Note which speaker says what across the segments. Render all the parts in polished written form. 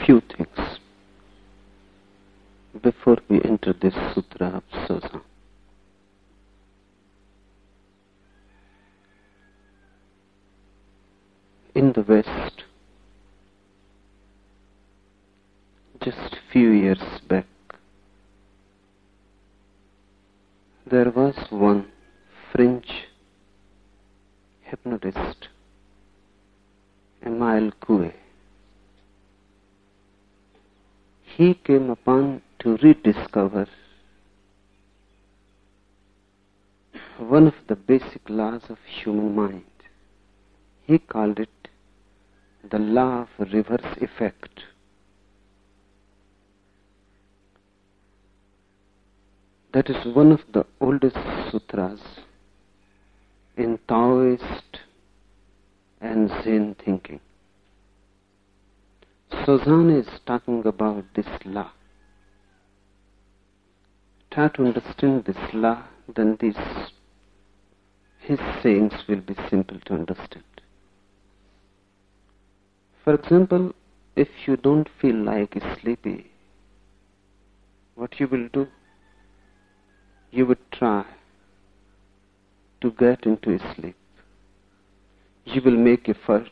Speaker 1: few things before we enter this Sutra of Sozan. In the West, just few years back, there was one French hypnotist, Emile Coué. He came upon to rediscover one of the basic laws of human mind. He called it the law of reverse effect. That is one of the oldest sutras in Taoist and Zen thinking. Sozan is talking about this law. Try to understand this law, then his sayings will be simple to understand. For example, if you don't feel like sleepy, what you will do? You would try to get into sleep. You will make effort.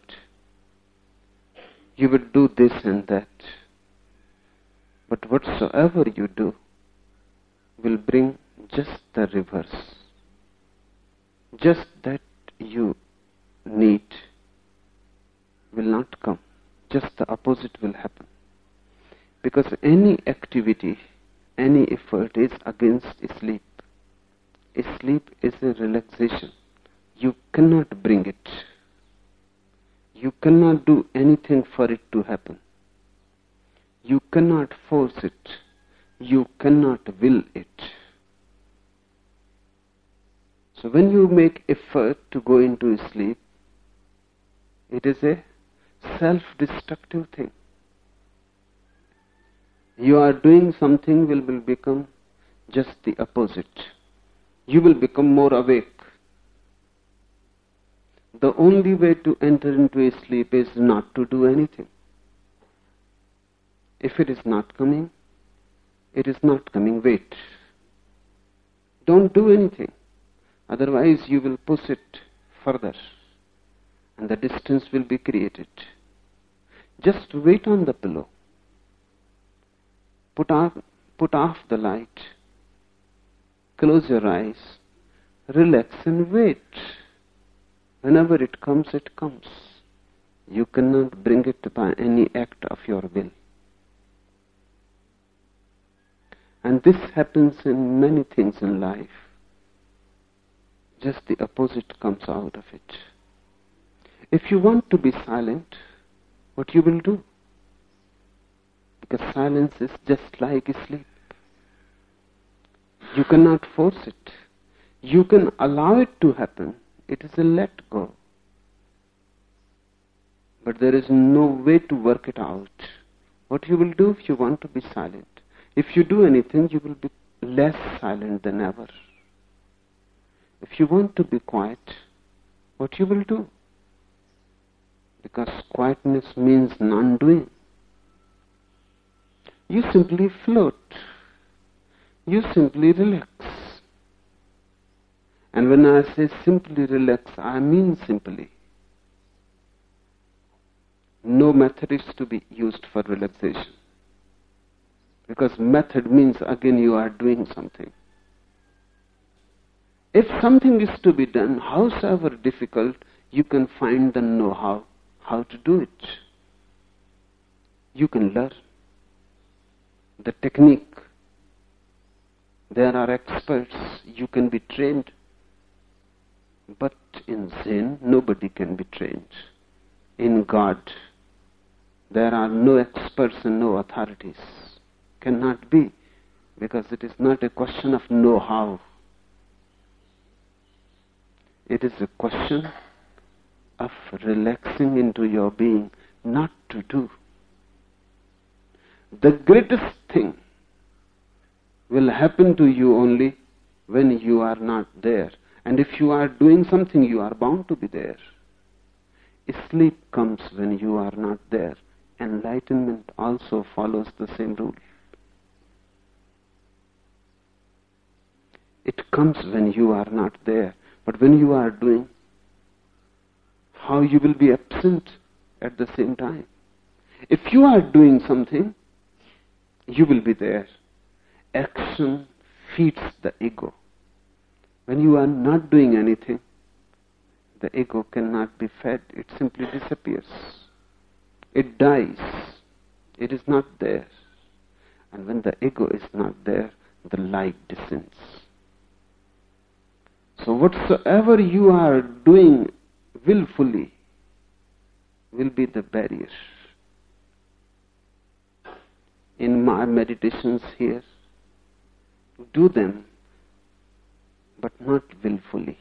Speaker 1: You will do this and that. But whatsoever you do will bring just the reverse. Just that you need will not come. Just the opposite will happen. Because any activity, any effort is against sleep. Sleep is a relaxation. You cannot bring it. You cannot do anything for it to happen. You cannot force it. You cannot will it. So when you make effort to go into sleep, it is a self-destructive thing. You are doing something will become just the opposite. You will become more awake. The only way to enter into sleep is not to do anything. If it is not coming, it is not coming. Wait. Don't do anything. Otherwise you will push it further and the distance will be created. Just wait on the pillow. Put off the light. Close your eyes. Relax and wait. Whenever it comes, it comes. You cannot bring it by any act of your will. And this happens in many things in life. Just the opposite comes out of it. If you want to be silent, what you will do? Because silence is just like sleep. You cannot force it. You can allow it to happen. It is a let go. But there is no way to work it out. What you will do if you want to be silent? If you do anything, you will be less silent than ever. If you want to be quiet, what you will do? Because quietness means non-doing. You simply float. You simply relax. And when I say simply relax, I mean simply. No method is to be used for relaxation. Because method means again you are doing something. If something is to be done, howsoever difficult, you can find the know-how, how to do it. You can learn the technique. There are experts, you can be trained. But in Zen, nobody can be trained. In God, there are no experts and no authorities. Cannot be, because it is not a question of know-how. It is a question of relaxing into your being, not to do. The greatest thing will happen to you only when you are not there. And if you are doing something, you are bound to be there. Sleep comes when you are not there. Enlightenment also follows the same rule. It comes when you are not there, but when you are doing, how you will be absent at the same time. If you are doing something, you will be there. Action feeds the ego. When you are not doing anything, the ego cannot be fed. It simply disappears. It dies. It is not there. And when the ego is not there, the light descends. So whatsoever you are doing willfully will be the barrier. In my meditations here, do them, but not willfully.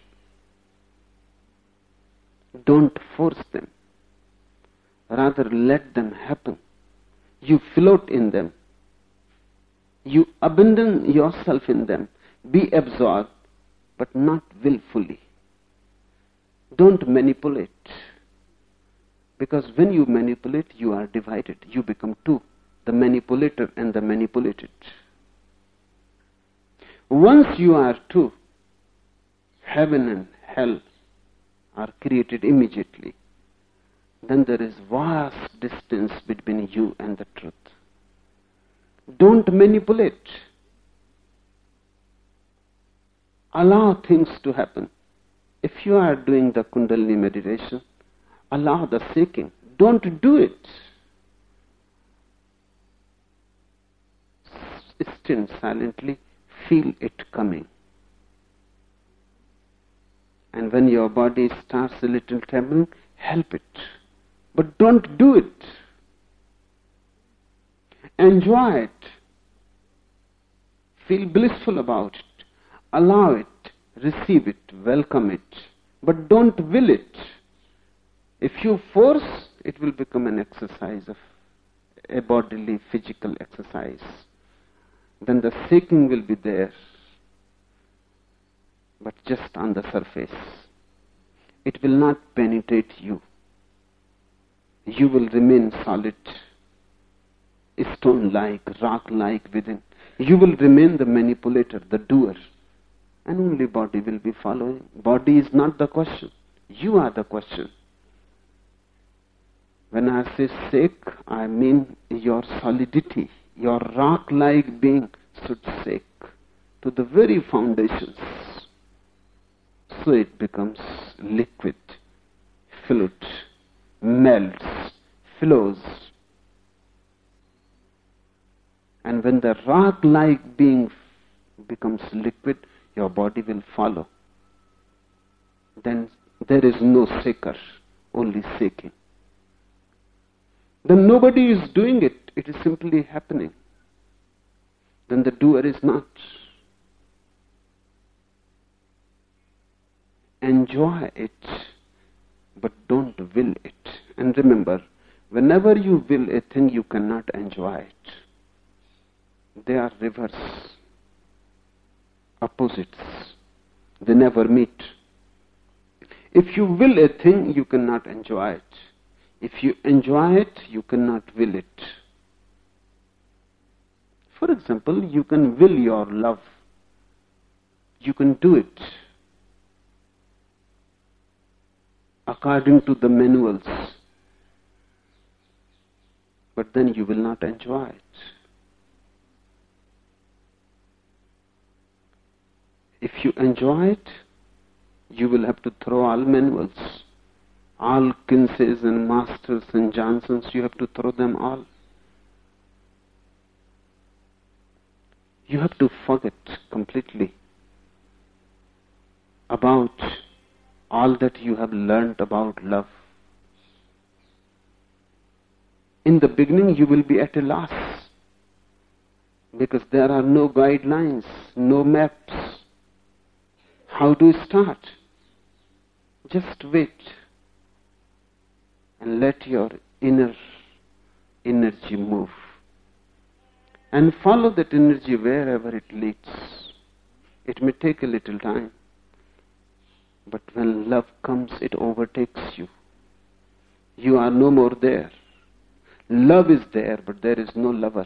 Speaker 1: Don't force them. Rather, let them happen. You float in them. You abandon yourself in them. Be absorbed, but not willfully. Don't manipulate. Because when you manipulate, you are divided. You become two, the manipulator and the manipulated. Once you are two, heaven and hell are created immediately. Then there is vast distance between you and the truth. Don't manipulate. Allow things to happen. If you are doing the Kundalini meditation, allow the seeking. Don't do it. Stand silently, feel it coming. And when your body starts a little trembling, help it. But don't do it. Enjoy it. Feel blissful about it. Allow it. Receive it. Welcome it. But don't will it. If you force, it will become an exercise of a bodily, physical exercise. Then the seeking will be there, but just on the surface. It will not penetrate you. You will remain solid, stone-like, rock-like within. You will remain the manipulator, the doer, and only body will be following. Body is not the question. You are the question. When I say shake, I mean your solidity, your rock-like being should shake to the very foundations. So it becomes liquid, fluid, melts, flows. And when the rock-like being becomes liquid, your body will follow. Then there is no shaker, only shaking. Then nobody is doing it, it is simply happening. Then the doer is not. Enjoy it, but don't will it. And remember, whenever you will a thing, you cannot enjoy it. They are reverse, opposites. They never meet. If you will a thing, you cannot enjoy it. If you enjoy it, you cannot will it. For example, you can will your love. You can do it according to the manuals. But then you will not enjoy it. If you enjoy it, you will have to throw all manuals. All Kinseys and Masters and Johnsons, you have to throw them all. You have to forget completely about all that you have learned about love. In the beginning, you will be at a loss because there are no guidelines, no maps. How to start? Just wait and let your inner energy move. And follow that energy wherever it leads. It may take a little time, but when love comes, it overtakes you. You are no more there. Love is there, but there is no lover.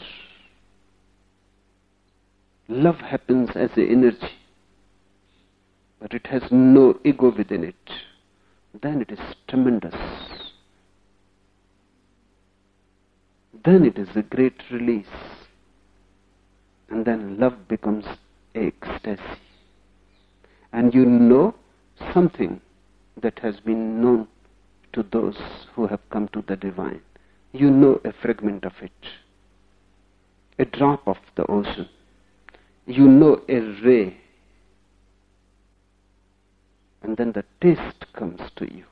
Speaker 1: Love happens as an energy, but it has no ego within it. Then it is tremendous. Then it is a great release. And then love becomes ecstasy. And you know something that has been known to those who have come to the divine. You know a fragment of it, a drop of the ocean. You know a ray. And then the taste comes to you.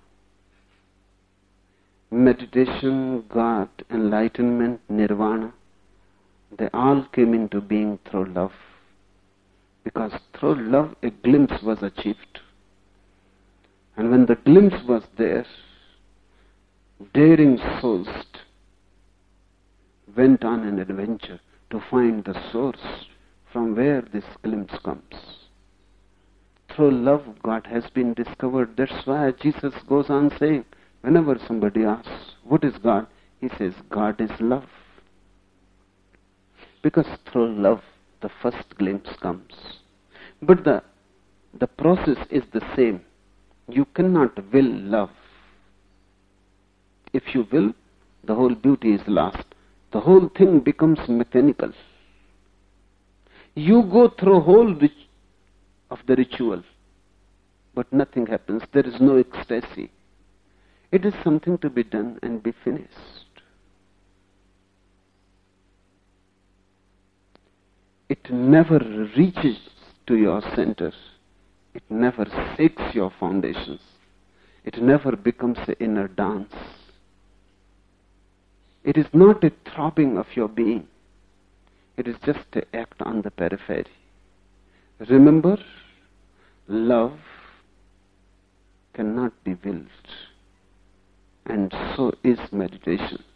Speaker 1: Meditation, God, enlightenment, nirvana, they all came into being through love. Because through love a glimpse was achieved. And when the glimpse was there, daring souls went on an adventure to find the source from where this glimpse comes. Through love, God has been discovered. That's why Jesus goes on saying, whenever somebody asks, what is God? He says, God is love. Because through love, the first glimpse comes. But the process is the same. You cannot will love. If you will, the whole beauty is lost. The whole thing becomes mechanical. You go through whole of the ritual, but nothing happens. There is no ecstasy. It is something to be done and be finished. It never reaches to your center. It never shakes your foundations. It never becomes an inner dance. It is not a throbbing of your being. It is just an act on the periphery. Remember, love cannot be willed. And so is meditation.